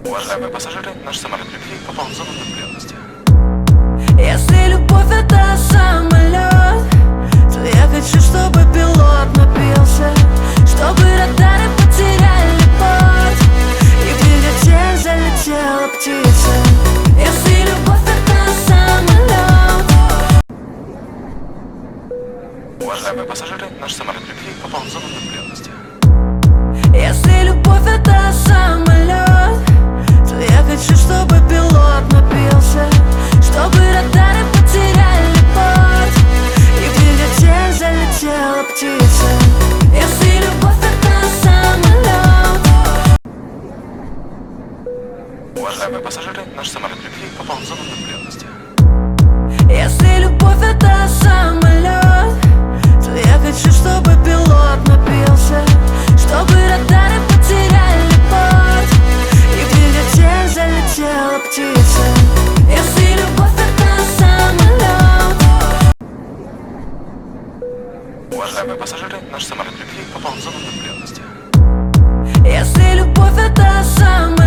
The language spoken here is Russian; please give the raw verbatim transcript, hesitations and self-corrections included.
Уважаемые пассажиры, наш самолет любви попал в зону влюбленности. Если любовь это самолет, то я хочу, чтобы пилот напился, чтобы радары потеряли путь и в двигатель залетела птица. Если любовь это самолет. Уважаемые пассажиры, наш самолет любви попал в зону влюбленности. Если любовь это самолет, то я хочу, чтобы пилот напился, чтобы радары потеряли путь и в двигатель залетела птица. Если любовь это самолет. Уважаемые пассажиры, наш самолет любви попал в зону влюбленности. Если любовь это самолет, то я хочу, чтобы пилот напился, чтобы радары потеряли путь и в двигатель залетела птица. Если любовь это самолет. Уважаемые пассажиры, наш самолет любви попал в зону влюбленности. Если любовь это самолет.